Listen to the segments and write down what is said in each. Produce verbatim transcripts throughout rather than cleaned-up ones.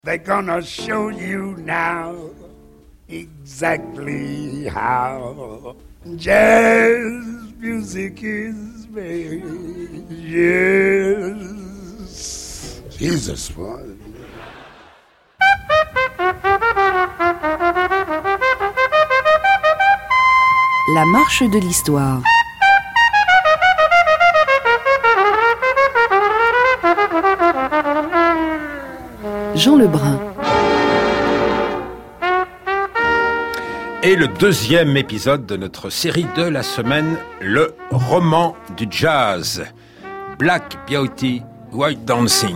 They're gonna show you now exactly how jazz music is made. Yes, Jesus one. La marche de l'histoire. Jean Lebrun. Et le deuxième épisode de notre série de la semaine, le roman du jazz. Black Beauty, White Dancing.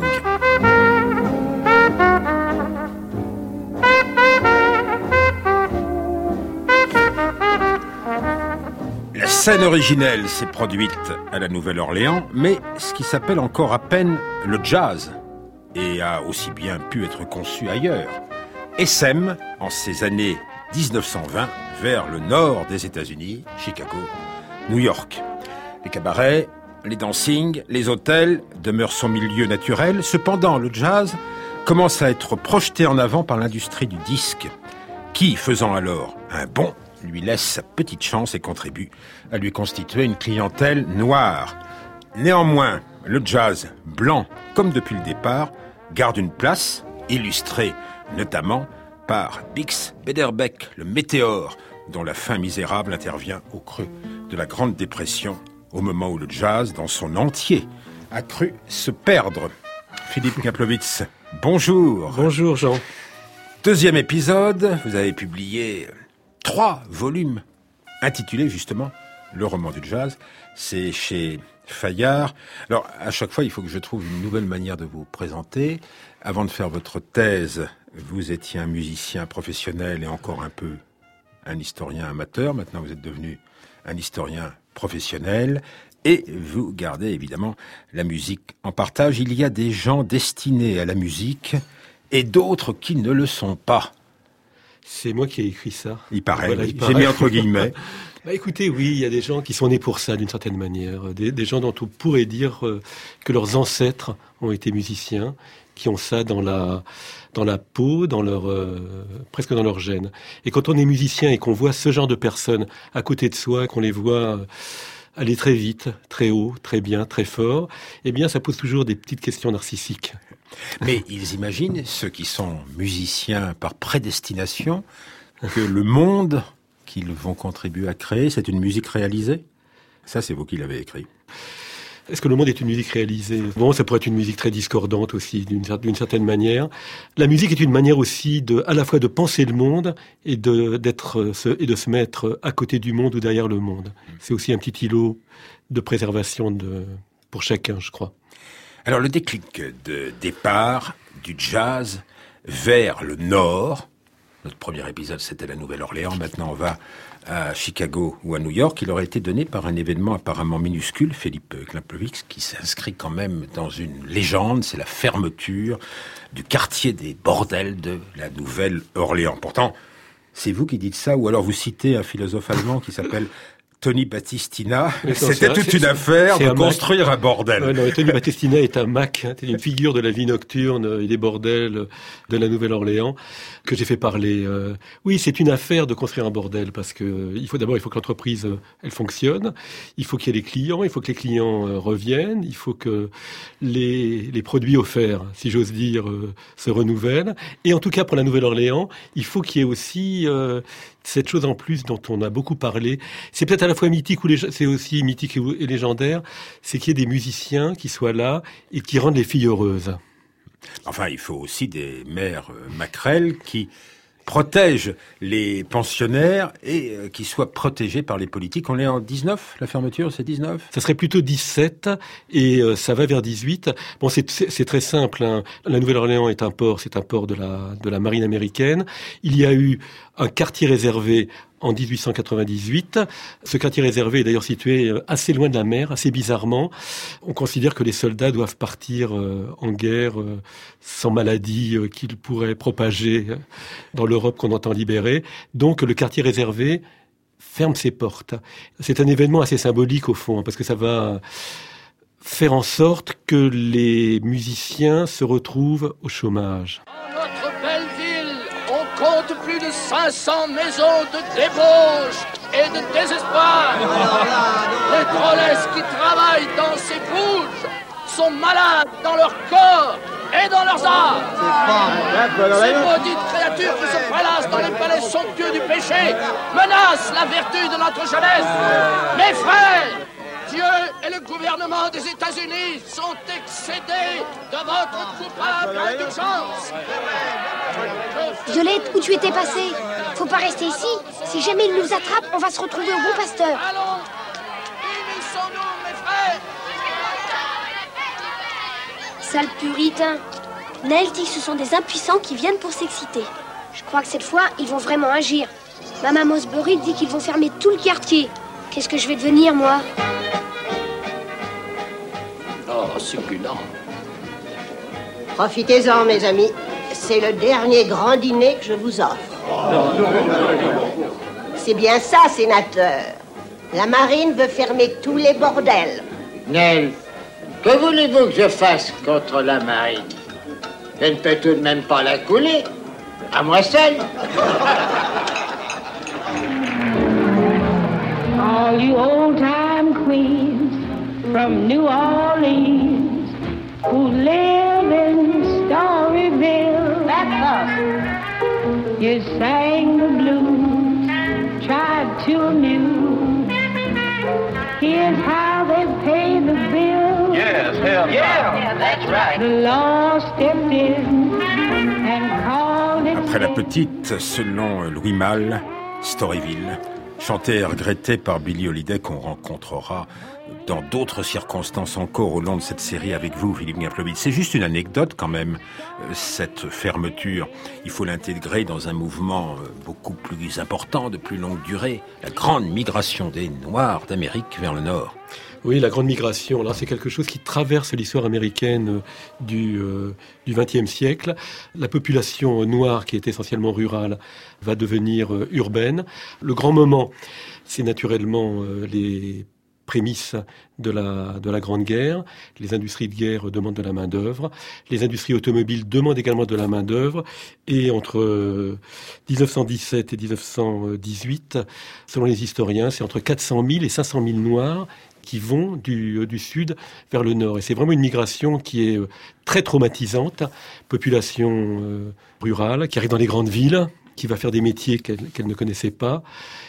La scène originelle s'est produite à la Nouvelle-Orléans, mais ce qui s'appelle encore à peine le jazz, et a aussi bien pu être conçu ailleurs, essaime en ces années dix-neuf cent vingt vers le nord des États-Unis, Chicago, New York. Les cabarets, les dancings, les hôtels demeurent son milieu naturel. Cependant, le jazz commence à être projeté en avant par l'industrie du disque, qui, faisant alors un bond, lui laisse sa petite chance et contribue à lui constituer une clientèle noire. Néanmoins, le jazz blanc, comme depuis le départ, garde une place, illustrée notamment par Bix Beiderbecke, le météore, dont la fin misérable intervient au creux de la Grande Dépression, au moment où le jazz, dans son entier, a cru se perdre. Philippe Kaplowitz, bonjour. Bonjour Jean. Deuxième épisode, vous avez publié trois volumes intitulés justement Le roman du jazz. C'est chez Fayard. Alors, à chaque fois, il faut que je trouve une nouvelle manière de vous présenter. Avant de faire votre thèse, vous étiez un musicien professionnel et encore un peu un historien amateur. Maintenant, vous êtes devenu un historien professionnel et vous gardez évidemment la musique en partage. Il y a des gens destinés à la musique et d'autres qui ne le sont pas. C'est moi qui ai écrit ça. Il paraît, voilà, oui. il paraît. J'ai mis entre guillemets. Bah écoutez, oui, il y a des gens qui sont nés pour ça d'une certaine manière. Des, des gens dont on pourrait dire euh, que leurs ancêtres ont été musiciens, qui ont ça dans la dans la peau, dans leur euh, presque dans leur gène. Et quand on est musicien et qu'on voit ce genre de personnes à côté de soi, qu'on les voit euh, aller très vite, très haut, très bien, très fort, eh bien ça pose toujours des petites questions narcissiques. Mais ils imaginent, ceux qui sont musiciens par prédestination, que le monde qu'ils vont contribuer à créer, c'est une musique réalisée. Ça, c'est vous qui l'avez écrit. Est-ce que le monde est une musique réalisée ? Bon, ça pourrait être une musique très discordante aussi, d'une, d'une certaine manière. La musique est une manière aussi de, à la fois de penser le monde et de, d'être, et de se mettre à côté du monde ou derrière le monde. C'est aussi un petit îlot de préservation de, pour chacun, je crois. Alors, le déclic de départ du jazz vers le nord. Notre premier épisode, c'était la Nouvelle-Orléans. Maintenant, on va à Chicago ou à New York. Il aurait été donné par un événement apparemment minuscule, Philippe Kaplowitz, qui s'inscrit quand même dans une légende. C'est la fermeture du quartier des bordels de la Nouvelle-Orléans. Pourtant, c'est vous qui dites ça, ou alors vous citez un philosophe allemand qui s'appelle Tony Battistina. Non, c'était toute une affaire de un construire Mac. un bordel. Ouais, non, Tony Battistina est un Mac, hein, c'est une figure de la vie nocturne et des bordels de la Nouvelle-Orléans que j'ai fait parler. Euh, oui, c'est une affaire de construire un bordel parce que il faut d'abord il faut que l'entreprise elle fonctionne, il faut qu'il y ait les clients, il faut que les clients euh, reviennent, il faut que les les produits offerts, si j'ose dire, euh, se renouvellent. Et en tout cas pour la Nouvelle-Orléans, il faut qu'il y ait aussi euh, cette chose en plus dont on a beaucoup parlé. C'est peut-être à la fois mythique ou lég- c'est aussi mythique et légendaire, c'est qu'il y ait des musiciens qui soient là et qui rendent les filles heureuses. Enfin, il faut aussi des mères euh, maquerelles qui protègent les pensionnaires et euh, qui soient protégés par les politiques. On est en dix-neuf, la fermeture, c'est dix-neuf ? Ça serait plutôt dix-sept et euh, ça va vers dix-huit. Bon, c'est, c'est, c'est très simple, hein. La Nouvelle-Orléans est un port, c'est un port de la, de la marine américaine. Il y a eu un quartier réservé en dix-huit cent quatre-vingt-dix-huit. Ce quartier réservé est d'ailleurs situé assez loin de la mer, assez bizarrement. On considère que les soldats doivent partir euh, en guerre euh, sans maladie euh, qu'ils pourraient propager dans l'Europe qu'on entend libérer. Donc le quartier réservé ferme ses portes. C'est un événement assez symbolique au fond, parce que ça va faire en sorte que les musiciens se retrouvent au chômage. En notre notre belle ville, on compte plus de cinq cents maisons de débauche et de désespoir. Les drôlesses qui travaillent dans ces bouges sont malades dans leur corps et dans leurs âmes. Ces maudites créatures qui se prélassent dans les palais somptueux du péché menacent la vertu de notre jeunesse. Mes frères, Dieu et le gouvernement des États-Unis sont excédés de votre coupable indulgence. Violette, où tu étais passée? Faut pas rester ici. Si jamais il nous attrape, on va se retrouver au bon pasteur. Allons, unissons-nous, mes frères. Sale puritain. Nell dit que ce sont des impuissants qui viennent pour s'exciter. Je crois que cette fois, ils vont vraiment agir. Maman Mosbury dit qu'ils vont fermer tout le quartier. Qu'est-ce que je vais devenir, moi? Oh, succulent. Profitez-en, mes amis. C'est le dernier grand dîner que je vous offre. C'est bien ça, sénateur. La marine veut fermer tous les bordels. Nell, que voulez-vous que je fasse contre la marine? Je ne peux tout de même pas la couler. À moi seul. All you old-time queens from New Orleans who live in Storyville. That's us. You sang the blues, tried to amuse. Here's how they pay the bill. Yes, hell yeah. Yeah, that's right. The law stepped in and called it. Après la petite, selon Louis Malle, Storyville, chanté et regretté par Billie Holiday, qu'on rencontrera dans d'autres circonstances encore au long de cette série avec vous, Philippe Guinflovitch. C'est juste une anecdote quand même, cette fermeture. Il faut l'intégrer dans un mouvement beaucoup plus important, de plus longue durée, la grande migration des Noirs d'Amérique vers le Nord. Oui, la grande migration, là, c'est quelque chose qui traverse l'histoire américaine du euh, du vingtième siècle. La population noire, qui est essentiellement rurale, va devenir euh, urbaine. Le grand moment, c'est naturellement euh, les prémices de la de la Grande Guerre. Les industries de guerre demandent de la main-d'œuvre. Les industries automobiles demandent également de la main-d'œuvre. Et entre euh, dix-neuf cent dix-sept et dix-neuf cent dix-huit, selon les historiens, c'est entre quatre cent mille et cinq cent mille Noirs qui vont du, du sud vers le nord. Et c'est vraiment une migration qui est très traumatisante. Population euh, rurale qui arrive dans les grandes villes, qui va faire des métiers qu'elle, qu'elle ne connaissait pas.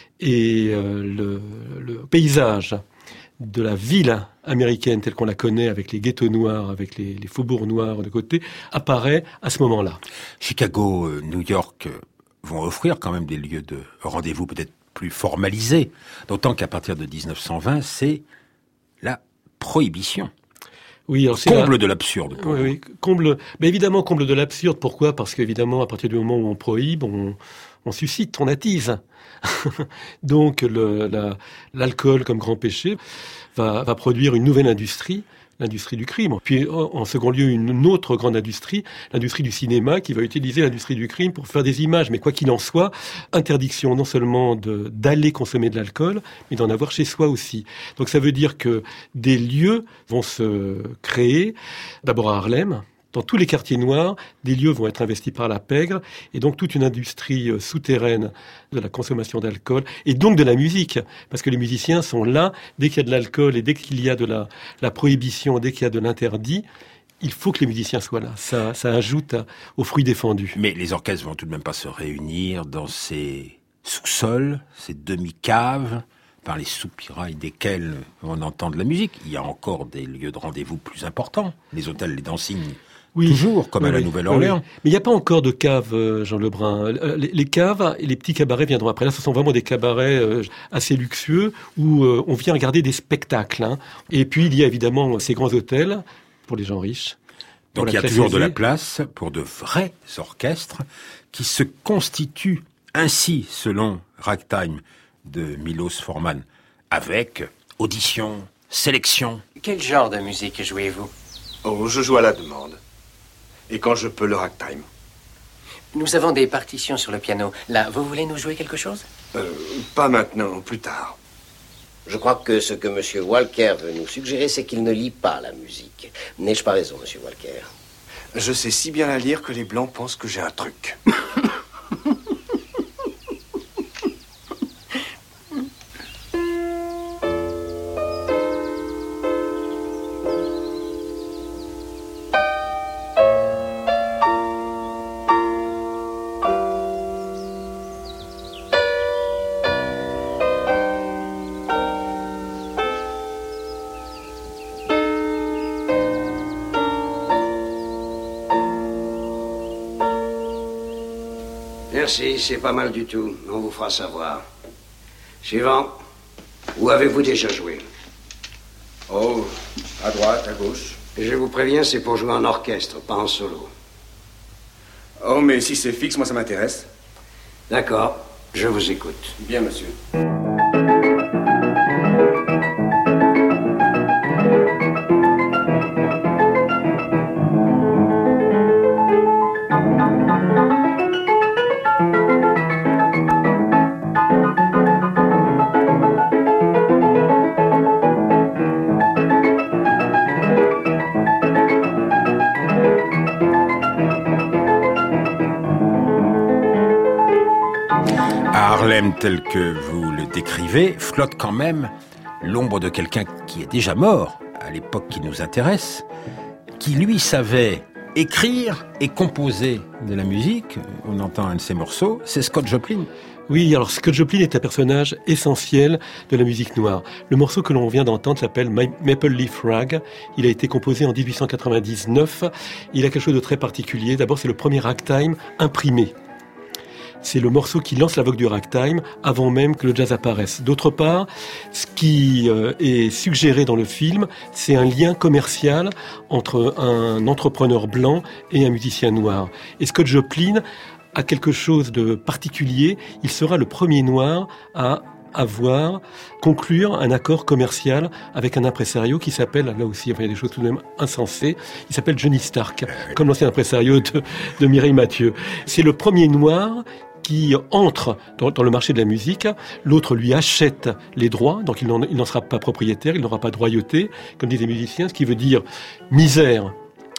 Et euh, le, le paysage de la ville américaine telle qu'on la connaît, avec les ghettos noirs, avec les, les faubourgs noirs de côté, apparaît à ce moment-là. Chicago, euh, New York euh, vont offrir quand même des lieux de rendez-vous peut-être plus formalisés. D'autant qu'à partir de dix-neuf cent vingt, c'est la prohibition. Oui, alors c'est comble la... de l'absurde. Oui, oui, comble. Mais évidemment, comble de l'absurde. Pourquoi? Parce qu'évidemment, à partir du moment où on prohibe, on, on suscite, on attise. Donc, le, la, l'alcool comme grand péché va, va produire une nouvelle industrie, l'industrie du crime. Puis, en second lieu, une autre grande industrie, l'industrie du cinéma, qui va utiliser l'industrie du crime pour faire des images. Mais quoi qu'il en soit, interdiction non seulement de, d'aller consommer de l'alcool, mais d'en avoir chez soi aussi. Donc ça veut dire que des lieux vont se créer, d'abord à Harlem. Dans tous les quartiers noirs, des lieux vont être investis par la pègre, et donc toute une industrie souterraine de la consommation d'alcool, et donc de la musique, parce que les musiciens sont là, dès qu'il y a de l'alcool, et dès qu'il y a de la, la prohibition, dès qu'il y a de l'interdit, il faut que les musiciens soient là. Ça, ça ajoute à, aux fruits défendus. Mais les orchestres vont tout de même pas se réunir dans ces sous-sols, ces demi-caves, par les soupirails desquels on entend de la musique. Il y a encore des lieux de rendez-vous plus importants, les hôtels, les dancing. Oui, toujours, comme oui, à la Nouvelle-Orléans. Oui. Mais il n'y a pas encore de caves, Jean Lebrun. Les, les caves et les petits cabarets viendront après. Là, ce sont vraiment des cabarets euh, assez luxueux où euh, on vient regarder des spectacles. Hein. Et puis, il y a évidemment ces grands hôtels pour les gens riches. Donc, il y a toujours aisée. de la place pour de vrais orchestres qui se constituent ainsi, selon Ragtime de Milos Forman, avec audition, sélection. Quel genre de musique jouez-vous? Oh, je joue à la demande. Et quand je peux, le ragtime. Nous avons des partitions sur le piano. Là, vous voulez nous jouer quelque chose? Euh, pas maintenant, plus tard. Je crois que ce que M. Walker veut nous suggérer, c'est qu'il ne lit pas la musique. N'ai-je pas raison, M. Walker? Je sais si bien la lire que les Blancs pensent que j'ai un truc. Merci, c'est pas mal du tout. On vous fera savoir. Suivant. Où avez-vous déjà joué? Oh, à droite, à gauche. Je vous préviens, c'est pour jouer en orchestre, pas en solo. Oh, mais si c'est fixe, moi ça m'intéresse. D'accord, je vous écoute. Bien, monsieur. Harlem tel que vous le décrivez flotte quand même l'ombre de quelqu'un qui est déjà mort à l'époque qui nous intéresse, qui lui savait écrire et composer de la musique. On entend un de ses morceaux, c'est Scott Joplin. Oui, alors Scott Joplin est un personnage essentiel de la musique noire. Le morceau que l'on vient d'entendre s'appelle Maple Leaf Rag. Il a été composé en dix-huit cent quatre-vingt-dix-neuf. Il a quelque chose de très particulier. D'abord, c'est le premier ragtime imprimé. C'est le morceau qui lance la vogue du ragtime avant même que le jazz apparaisse. D'autre part, ce qui euh, est suggéré dans le film, c'est un lien commercial entre un entrepreneur blanc et un musicien noir. Et Scott Joplin a quelque chose de particulier. Il sera le premier noir à avoir, conclure un accord commercial avec un impresario qui s'appelle, là aussi, enfin, il y a des choses tout de même insensées, il s'appelle Johnny Stark, comme l'ancien impresario de, de Mireille Mathieu. C'est le premier noir qui entre dans, dans le marché de la musique. L'autre lui achète les droits, donc il n'en, il n'en sera pas propriétaire, il n'aura pas de royauté, comme disent les musiciens, ce qui veut dire misère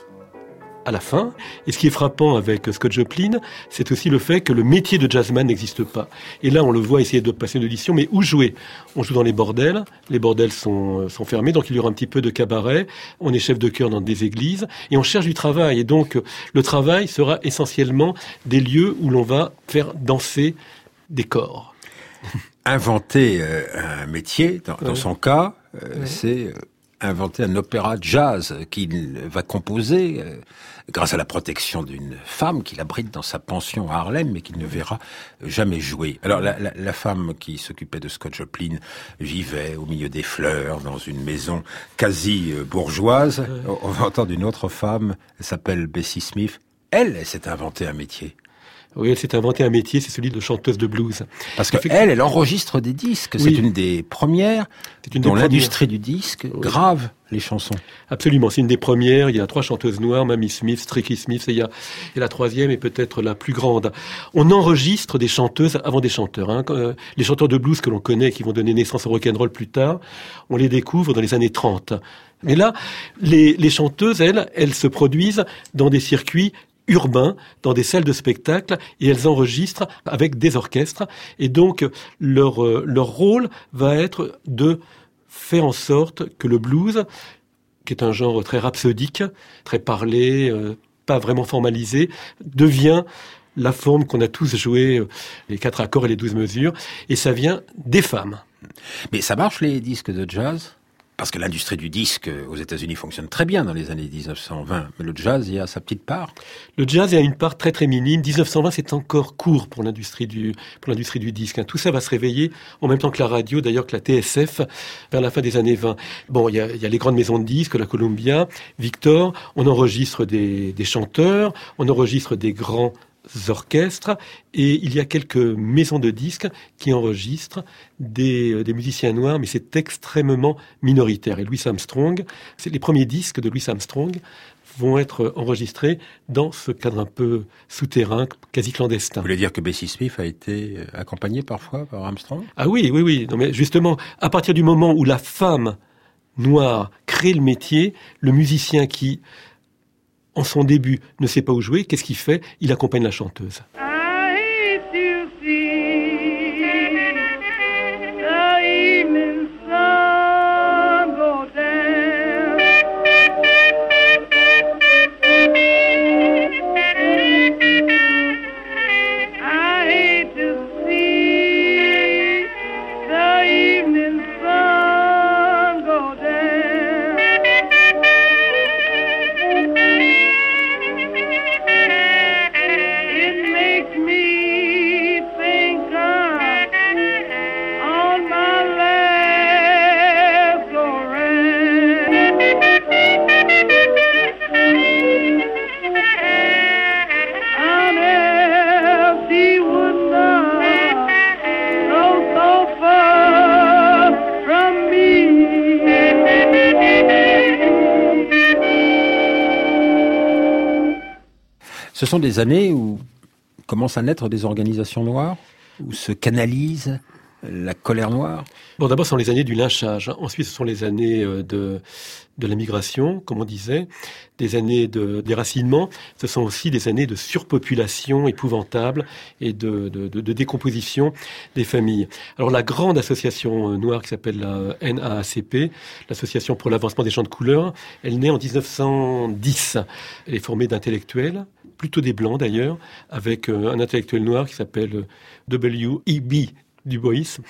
à la fin. Et ce qui est frappant avec Scott Joplin, c'est aussi le fait que le métier de jazzman n'existe pas. Et là, on le voit essayer de passer une audition, mais où jouer? On joue dans les bordels, les bordels sont, sont fermés, donc il y aura un petit peu de cabaret, on est chef de chœur dans des églises, et on cherche du travail. Et donc, le travail sera essentiellement des lieux où l'on va faire danser des corps. Inventer euh, un métier, dans, dans ouais. son cas, euh, ouais. c'est... Euh, inventer un opéra jazz qu'il va composer euh, grâce à la protection d'une femme qu'il abrite dans sa pension à Harlem, mais qu'il ne verra jamais jouer. Alors la, la, la femme qui s'occupait de Scott Joplin vivait au milieu des fleurs, dans une maison quasi bourgeoise. Ouais. On va entendre une autre femme, elle s'appelle Bessie Smith. Elle, elle s'est inventée un métier. Oui, elle s'est inventé un métier, c'est celui de chanteuse de blues. Parce qu'elle, elle, elle enregistre des disques. Oui. C'est une des premières c'est une dont des l'industrie premières. Du disque oui. grave les chansons. Absolument, c'est une des premières. Il y a trois chanteuses noires, Mamie Smith, Tricky Smith, et il y a et la troisième est peut-être la plus grande. On enregistre des chanteuses avant des chanteurs. Hein. Les chanteurs de blues que l'on connaît, qui vont donner naissance au rock'n'roll plus tard, on les découvre dans les années trente. Mais là, les, les chanteuses, elles, elles se produisent dans des circuits urbains, dans des salles de spectacle, et elles enregistrent avec des orchestres. Et donc, leur, euh, leur rôle va être de faire en sorte que le blues, qui est un genre très rhapsodique, très parlé, euh, pas vraiment formalisé, devient la forme qu'on a tous joué, euh, les quatre accords et les douze mesures, et ça vient des femmes. Mais ça marche, les disques de jazz ? Parce que l'industrie du disque aux États-Unis fonctionne très bien dans les années dix-neuf cent vingt. Mais le jazz, il y a sa petite part. Le jazz, il y a une part très très minime. dix-neuf cent vingt, c'est encore court pour l'industrie du, pour l'industrie du disque. Tout ça va se réveiller en même temps que la radio, d'ailleurs que la T S F, vers la fin des années vingt. Bon, il y a, il y a les grandes maisons de disques, la Columbia, Victor. On enregistre des, des chanteurs, on enregistre des grands orchestres, et il y a quelques maisons de disques qui enregistrent des, des musiciens noirs, mais c'est extrêmement minoritaire. Et Louis Armstrong, c'est les premiers disques de Louis Armstrong vont être enregistrés dans ce cadre un peu souterrain, quasi clandestin. Vous voulez dire que Bessie Smith a été accompagnée parfois par Armstrong ? Ah oui, oui, oui. Non, mais justement, à partir du moment où la femme noire crée le métier, le musicien qui en son début, ne sait pas où jouer. Qu'est-ce qu'il fait? Il accompagne la chanteuse. Ce sont des années où commencent à naître des organisations noires, où se canalise la colère noire. Bon, d'abord, ce sont les années du lynchage. Ensuite, ce sont les années de, de la migration, comme on disait, des années de déracinement. Ce sont aussi des années de surpopulation épouvantable et de, de, de, de décomposition des familles. Alors, la grande association noire qui s'appelle la N A A C P, l'Association pour l'avancement des gens de couleur, elle naît en dix-neuf cent dix. Elle est formée d'intellectuels, plutôt des blancs d'ailleurs, avec un intellectuel noir qui s'appelle W E B Du Bois.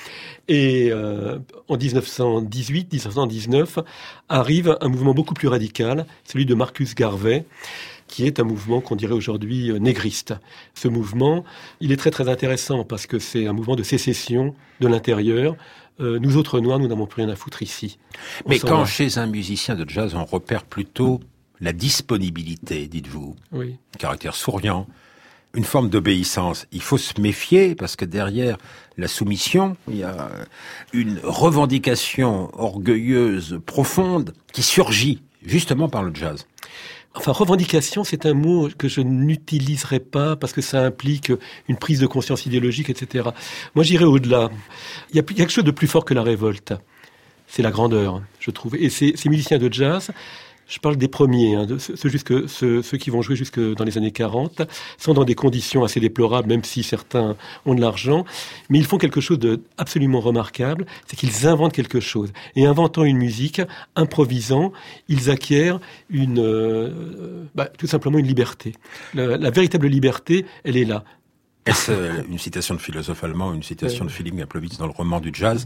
Et euh, en dix-neuf cent dix-huit dix-neuf cent dix-neuf arrive un mouvement beaucoup plus radical, celui de Marcus Garvey, qui est un mouvement qu'on dirait aujourd'hui euh, négriste. Ce mouvement, il est très très intéressant parce que c'est un mouvement de sécession de l'intérieur. Euh, nous autres Noirs, nous n'avons plus rien à foutre ici. On Mais quand va. Chez un musicien de jazz, on repère plutôt la disponibilité, dites-vous, oui. un caractère souriant, une forme d'obéissance. Il faut se méfier parce que derrière la soumission, il y a une revendication orgueilleuse, profonde, qui surgit justement par le jazz. Enfin, revendication, c'est un mot que je n'utiliserai pas parce que ça implique une prise de conscience idéologique, et cetera. Moi, j'irai au-delà. Il y a quelque chose de plus fort que la révolte. C'est la grandeur, je trouve. Et ces, ces musiciens de jazz, je parle des premiers, hein, de ceux, jusque, ceux, ceux qui vont jouer jusque dans les années quarante, sont dans des conditions assez déplorables, même si certains ont de l'argent, mais ils font quelque chose d'absolument remarquable, c'est qu'ils inventent quelque chose. Et inventant une musique, improvisant, ils acquièrent une, euh, bah, tout simplement une liberté. La, la véritable liberté, elle est là. Est-ce une citation de philosophe allemand, une citation de Philippe Gaplowitz dans le roman du jazz?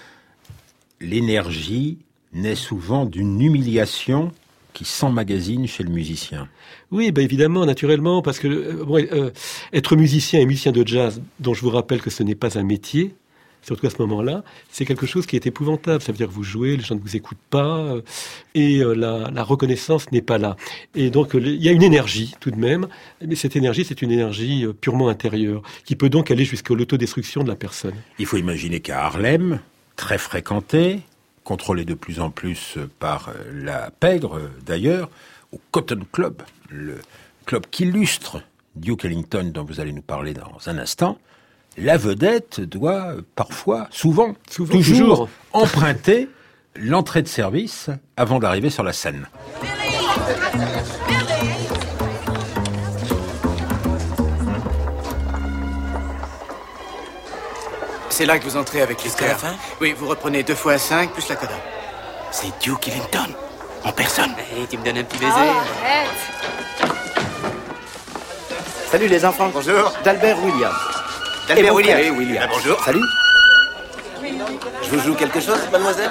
L'énergie naît souvent d'une humiliation qui s'emmagasine chez le musicien. Oui, ben évidemment, naturellement, parce que euh, bon, euh, être musicien et musicien de jazz, dont je vous rappelle que ce n'est pas un métier, surtout à ce moment-là, c'est quelque chose qui est épouvantable. Ça veut dire que vous jouez, les gens ne vous écoutent pas, euh, et euh, la, la reconnaissance n'est pas là. Et donc, il y a une énergie, tout de même, mais cette énergie, c'est une énergie euh, purement intérieure, qui peut donc aller jusqu'à l'autodestruction de la personne. Il faut imaginer qu'à Harlem, très fréquenté, contrôlé de plus en plus par la pègre d'ailleurs, au Cotton Club, le club qu'illustre Duke Ellington dont vous allez nous parler dans un instant, la vedette doit parfois, souvent, souvent toujours, toujours emprunter l'entrée de service avant d'arriver sur la scène. C'est là que vous entrez avec les Jusqu'à la fin? Oui, vous reprenez deux fois cinq plus la coda. C'est Duke Ellington, en personne. Et tu me donnes un petit baiser? Oh, arrête. Salut les enfants. Bonjour. D'Albert Williams. D'Albert Williams. Oui, Williams. Ah, bonjour. Salut. Je vous joue quelque chose, mademoiselle?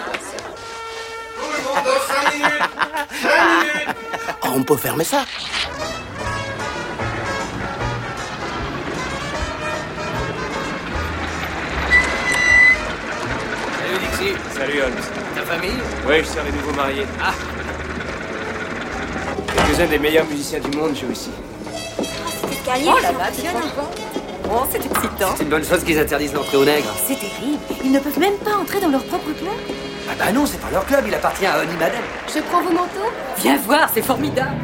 Oh, on peut fermer ça. Salut Dixie. Salut Holmes. Ta famille? Oui, je sers les nouveaux mariés. Ah. Quelques-uns des meilleurs musiciens du monde jouent ici. Oh là-bas, tiens. Oh, c'est excitant. C'est une bonne chose qu'ils interdisent l'entrée aux nègres. C'est terrible. Ils ne peuvent même pas entrer dans leur propre club. Ah bah non, c'est pas leur club, il appartient à Honey Madame. Je prends vos manteaux? Viens voir, c'est formidable.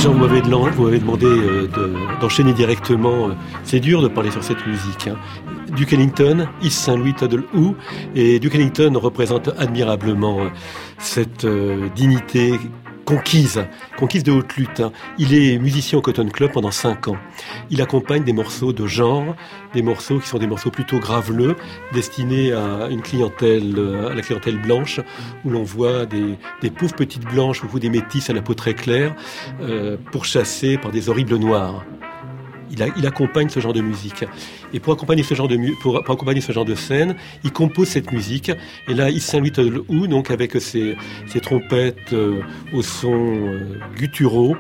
Jean, vous m'avez, vous m'avez demandé euh, de, d'enchaîner directement. C'est dur de parler sur cette musique. Hein. Duke Ellington, East Saint Louis Toddle Who, et Duke Ellington représente admirablement cette euh, dignité conquise, conquise de haute lutte. Hein. Il est musicien au Cotton Club pendant cinq ans. Il accompagne des morceaux de genre, des morceaux qui sont des morceaux plutôt graveleux, destinés à une clientèle, à la clientèle blanche, où l'on voit des, des pauvres petites blanches ou des métisses à la peau très claire, euh, pourchassées par des horribles noirs. Il, a, il accompagne ce genre de musique. Et pour accompagner ce genre de, mu- pour, pour accompagner ce genre de scène, il compose cette musique. Et là, East Saint Louis Toddle Who, donc avec ses, ses trompettes euh, au son euh, gutturaux,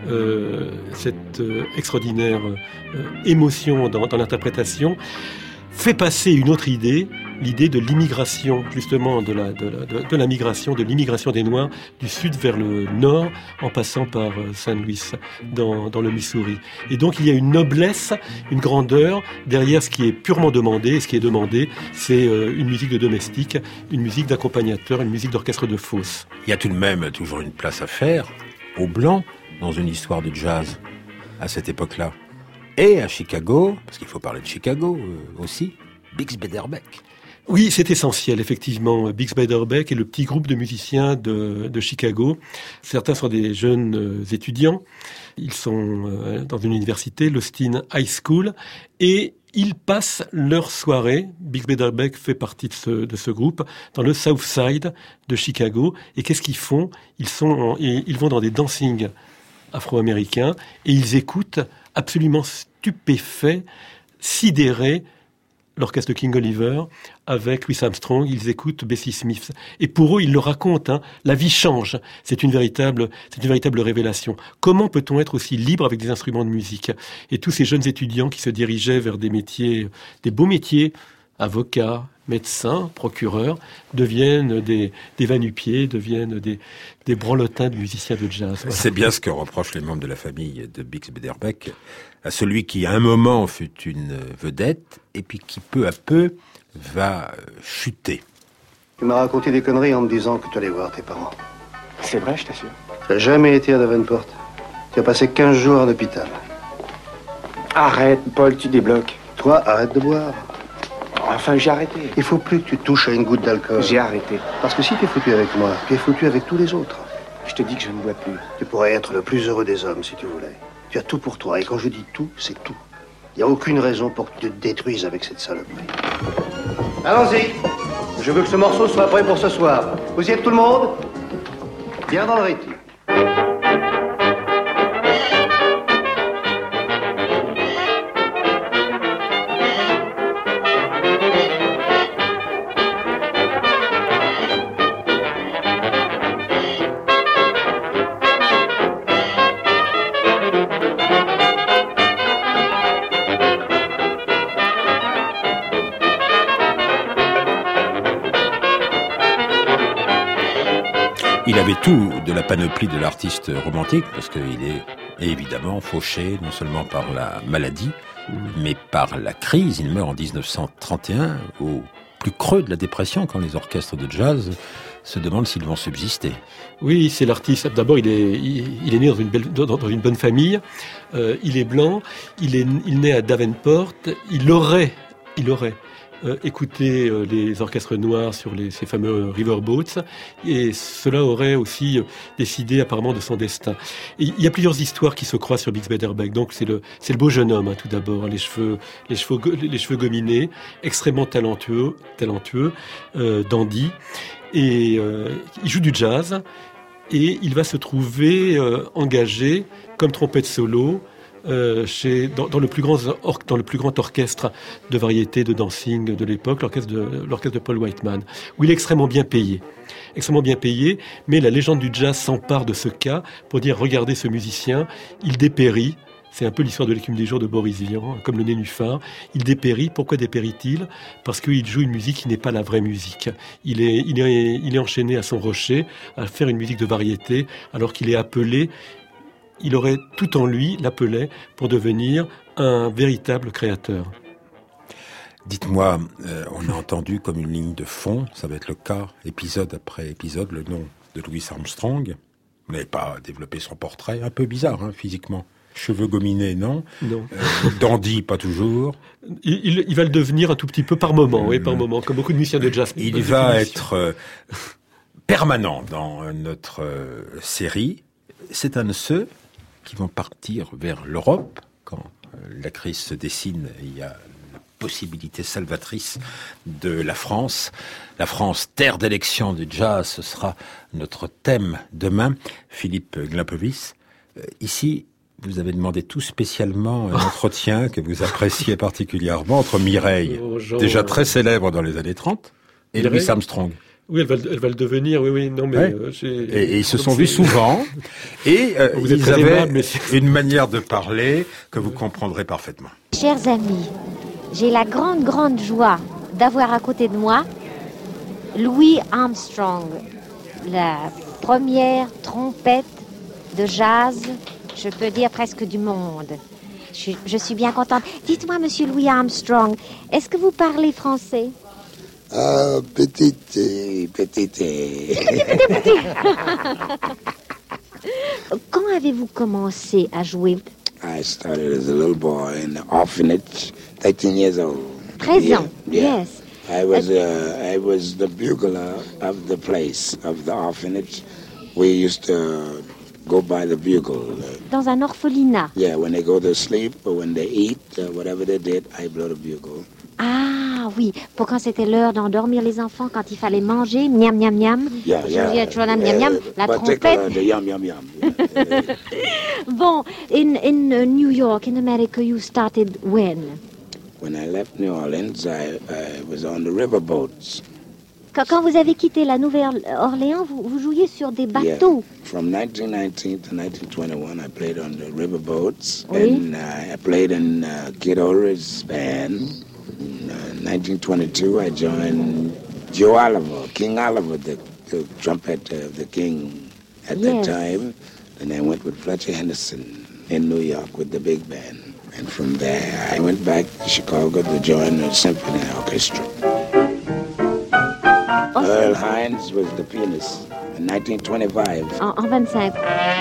euh, cette euh, extraordinaire euh, émotion dans, dans l'interprétation, fait passer une autre idée, l'idée de l'immigration, justement, de la, de la, de, de la migration, de l'immigration des Noirs du sud vers le nord, en passant par Saint Louis, dans, dans le Missouri. Et donc, il y a une noblesse, une grandeur derrière ce qui est purement demandé. Et ce qui est demandé, c'est une musique de domestique, une musique d'accompagnateur, une musique d'orchestre de fosse. Il y a tout de même toujours une place à faire aux Blancs dans une histoire de jazz à cette époque-là. Et à Chicago, parce qu'il faut parler de Chicago euh, aussi, Bix Beiderbecke. Oui, c'est essentiel, effectivement. Bix Beiderbecke est le petit groupe de musiciens de, de Chicago. Certains sont des jeunes euh, étudiants. Ils sont euh, dans une université, l'Austin High School, et ils passent leur soirée, Bix Beiderbecke fait partie de ce, de ce groupe, dans le South Side de Chicago. Et qu'est-ce qu'ils font ? Ils sont en, ils vont dans des dancing afro-américains et ils écoutent absolument stupéfaits, sidérés, l'orchestre de King Oliver, avec Louis Armstrong, ils écoutent Bessie Smith. Et pour eux, ils le racontent, hein, la vie change. C'est une véritable, c'est une véritable révélation. Comment peut-on être aussi libre avec des instruments de musique ? Et tous ces jeunes étudiants qui se dirigeaient vers des métiers, des beaux métiers, avocats, médecins, procureurs, deviennent des, des va-nu-pieds, deviennent des, des branlotins de musiciens de jazz. Voilà. C'est bien ce que reprochent les membres de la famille de Bix Beiderbecke à celui qui, à un moment, fut une vedette et puis qui, peu à peu, va chuter. Tu m'as raconté des conneries en me disant que tu allais voir tes parents. C'est vrai, je t'assure. Tu n'as jamais été à Davenport. Tu as passé quinze jours à l'hôpital. Arrête, Paul, tu débloques. Toi, arrête de boire. Enfin, j'ai arrêté. Il faut plus que tu touches à une goutte d'alcool. J'ai arrêté. Parce que si tu es foutu avec moi, tu es foutu avec tous les autres. Je te dis que je ne bois plus. Tu pourrais être le plus heureux des hommes si tu voulais. Tu as tout pour toi. Et quand je dis tout, c'est tout. Il n'y a aucune raison pour que tu te détruises avec cette saloperie. Allons-y. Je veux que ce morceau soit prêt pour ce soir. Vous y êtes tout le monde ? Bien dans le rythme. Il avait tout de la panoplie de l'artiste romantique, parce qu'il est évidemment fauché non seulement par la maladie, mais par la crise. Il meurt en dix-neuf cent trente et un, au plus creux de la dépression, quand les orchestres de jazz se demandent s'ils vont subsister. Oui, c'est l'artiste. D'abord, il est, il, il est né dans une, belle, dans, dans une bonne famille. Euh, il est blanc. Il est, il naît à Davenport. Il aurait, il aurait euh, écouté euh, les orchestres noirs sur les, ces fameux riverboats, et cela aurait aussi euh, décidé apparemment de son destin. Et il y a plusieurs histoires qui se croisent sur Bix Beiderbecke. Donc c'est le, c'est le beau jeune homme, hein, tout d'abord, les cheveux, les cheveux, les cheveux gominés, extrêmement talentueux, talentueux, euh, dandy. Et euh, il joue du jazz et il va se trouver euh, engagé comme trompette solo euh, chez, dans, dans, le plus grand or, dans le plus grand orchestre de variété de dancing de l'époque, l'orchestre de, l'orchestre de Paul Whiteman, où il est extrêmement bien payé. Extrêmement bien payé, mais la légende du jazz s'empare de ce cas pour dire, regardez ce musicien, il dépérit. C'est un peu l'histoire de l'écume des jours de Boris Vian, comme le nénuphar. Il dépérit. Pourquoi dépérit-il ? Parce qu'il joue une musique qui n'est pas la vraie musique. Il est, il est, il est enchaîné à son rocher, à faire une musique de variété, alors qu'il est appelé, il aurait tout en lui, l'appelait, pour devenir un véritable créateur. Dites-moi, euh, on a entendu comme une ligne de fond, ça va être le cas, épisode après épisode, le nom de Louis Armstrong. Vous n'avez pas développé son portrait, un peu bizarre, hein, physiquement. Cheveux gominés, non. Non. Euh, dandy, pas toujours. Il, il, il va le devenir un tout petit peu par moment, mmh. oui, par moment, comme beaucoup de musiciens de jazz. Il va être euh, permanent dans notre euh, série. C'est un de ceux qui vont partir vers l'Europe quand euh, la crise se dessine. Il y a la possibilité salvatrice de la France. La France, terre d'élection du jazz, ce sera notre thème demain. Philippe Glimpovics, euh, ici, vous avez demandé tout spécialement un entretien que vous appréciez particulièrement entre Mireille, oh, Jean, déjà très célèbre dans les années trente, et Mireille, Louis Armstrong. Oui, elle va, elle va le devenir, oui, oui, non, mais... Ouais. Euh, et, et ils se sont vus souvent, et euh, vous ils êtes avaient aimable, mais une manière de parler que vous comprendrez parfaitement. Chers amis, j'ai la grande, grande joie d'avoir à côté de moi Louis Armstrong, la première trompette de jazz, je peux dire presque du monde. Je, je suis bien contente. Dites-moi, monsieur Louis Armstrong, est-ce que vous parlez français? Ah, uh, petite, petite. Petit, petit, petit. Quand avez-vous commencé à jouer? I started as a little boy in the orphanage, thirteen years old. treize ans, yeah. Yes. I was, uh, I was the bugler of the place, of the orphanage. We used to go by the bugle. Dans un orphelinat. Yeah, when they go to sleep or when they eat, uh, whatever they did, I blow the bugle. Ah oui, pour quand c'était l'heure d'endormir les enfants, quand il fallait manger, miam miam miam. Yeah, yeah. yeah, yeah miam, miam, la trompette. The yum yum yum. Yeah. Bon, in in uh, New York, in America, you started when? When I left New Orleans, I, I was on the riverboats. Quand, quand vous avez quitté la Nouvelle-Orléans, vous, vous jouiez sur des bateaux. Yeah. From nineteen nineteen to nineteen twenty-one, I played on the riverboats. Oui. And uh, I played in uh, Kid Ulrich's band. In uh, nineteen twenty-two, I joined Joe Oliver, King Oliver, the, the trumpeter of the King at yes. that time. And I went with Fletcher Henderson in New York with the big band. And from there, I went back to Chicago to join the symphony orchestra. Oh, Earl Hines was the pianist in nineteen twenty-five. En, en vingt-cinq.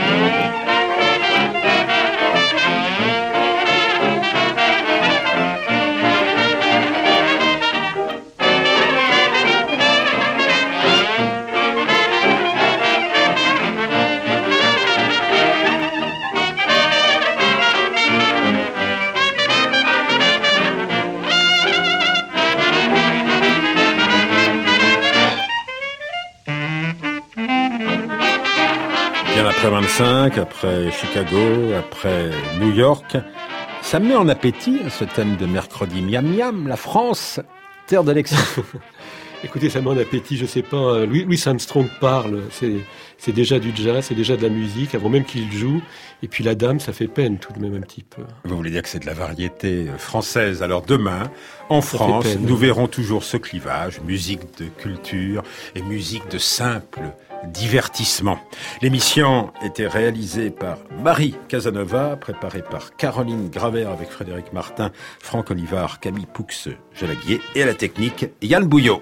Après vingt-cinq, après Chicago, après New York, ça me met en appétit, ce thème de mercredi. Miam miam, la France, terre d'élection. Écoutez, ça me met en appétit, je sais pas, Louis, Louis Armstrong parle, c'est, c'est déjà du jazz, c'est déjà de la musique, avant même qu'il joue, et puis la dame, ça fait peine tout de même un petit peu. Vous voulez dire que c'est de la variété française. Alors demain, en France, peine, nous oui. verrons toujours ce clivage, musique de culture et musique de simple divertissement. L'émission était réalisée par Marie Casanova, préparée par Caroline Gravert avec Frédéric Martin, Franck Olivard, Camille Poux-Jalaguier et à la technique, Yann Bouillot.